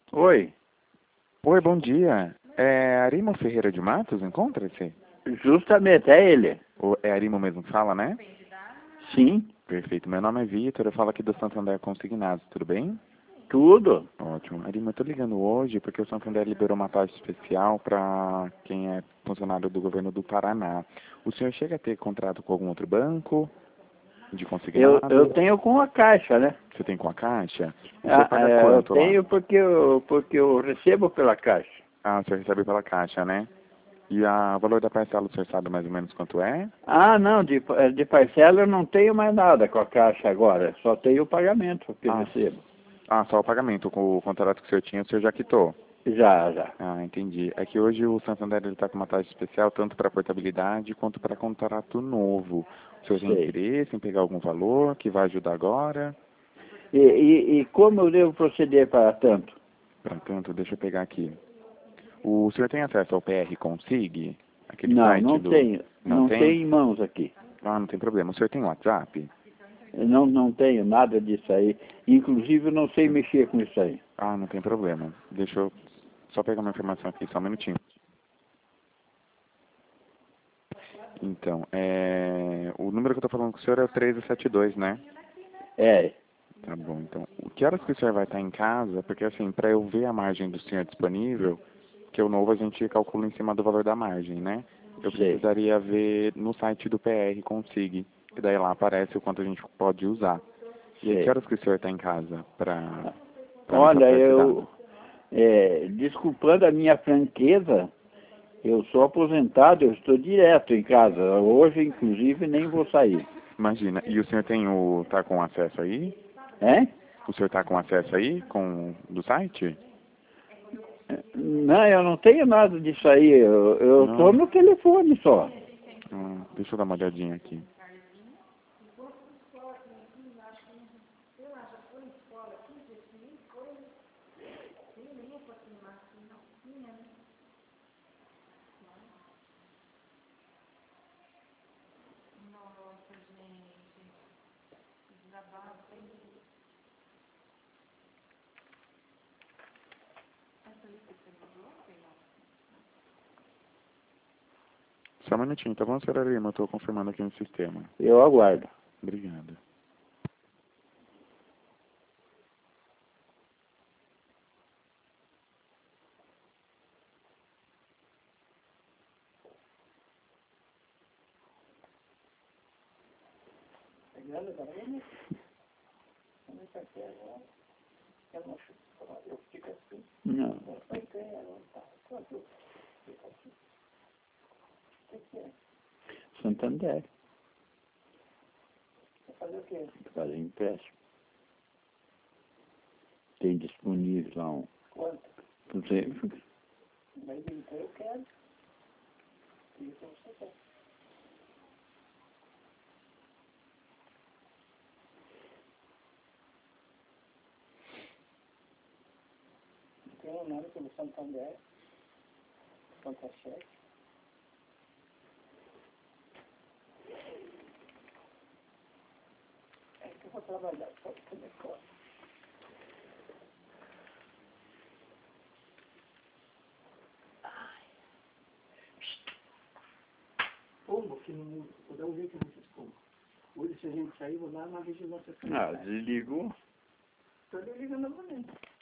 Oi, Oi, bom dia. É Arimo Ferreira de Matos, encontra-se? justamente é ele. É Arimo mesmo que fala, né? Sim, Perfeito. Meu nome é Vitor, eu falo aqui do Santander Consignados, tudo bem? tudo. Ótimo. Arimo, eu tô ligando hoje porque o Santander liberou uma taxa especial para quem é funcionário do governo do Paraná. O senhor chega a ter contrato com algum outro banco de Eu consignados? tenho com a Caixa, né? Você tem com a Caixa? O senhor paga Eu quanto lá? tenho porque eu recebo pela Caixa. Ah, o senhor recebe pela Caixa, né? E o valor da parcela, o senhor sabe mais ou menos quanto é? Ah, não, de parcela eu não tenho mais nada com a Caixa agora. Só tenho o pagamento que eu Ah, recebo. só o pagamento. Com o contrato que o senhor tinha, o senhor já quitou. Já, já. Ah, entendi. É que hoje o Santander está com uma taxa especial tanto para portabilidade quanto para contrato novo. O senhor tem Sei. interesse em pegar algum valor que vai ajudar agora? E como eu devo proceder para tanto? Para tanto, deixa eu pegar aqui. O senhor tem acesso ao PR Consig? Aquele Não, site não do... tenho. Não Não tem? tenho em mãos aqui. Ah, não tem problema. O senhor tem WhatsApp? Eu não tenho nada disso aí. Inclusive eu não sei mexer com isso aí. Ah, não tem problema. Deixa eu só pegar uma informação aqui, só um minutinho. Então, o número que eu tô falando com o senhor é o 1372, né? É, Tá bom, então. Que horas que o senhor vai estar em casa? Porque assim, para eu ver a margem do senhor disponível, que o novo a gente calcula em cima do valor da margem, né? Eu sei. precisaria ver no site do PR Consig, que daí lá aparece o quanto a gente pode usar. E aí, que Sei. horas que o senhor está em casa para me Olha, passar esse dado? desculpando a minha franqueza, eu sou aposentado, eu estou direto em casa. Hoje, inclusive, nem vou sair. Imagina. E o senhor tá com acesso aí? Hein? O senhor tá com acesso aí do site? Não, eu não tenho nada disso aí. Eu estou Não. no telefone só. Deixa eu dar uma olhadinha aqui. Só um minutinho, tá bom, senhora Lima? Eu tô confirmando aqui no sistema. Eu aguardo. Obrigado. Não. Santander. Fazer empréstimo. Tem disponível lá um. Quanto? Mas então eu quero. Isso você quer. Tem um nome pelo Santander, contra-cheque. É que eu vou trabalhar só com telefone. Pombo, que não vou dar um jeito nesses pombos. Hoje, se a gente sair, vou dar uma vigilância. Ah, desligou? Estou desligando novamente.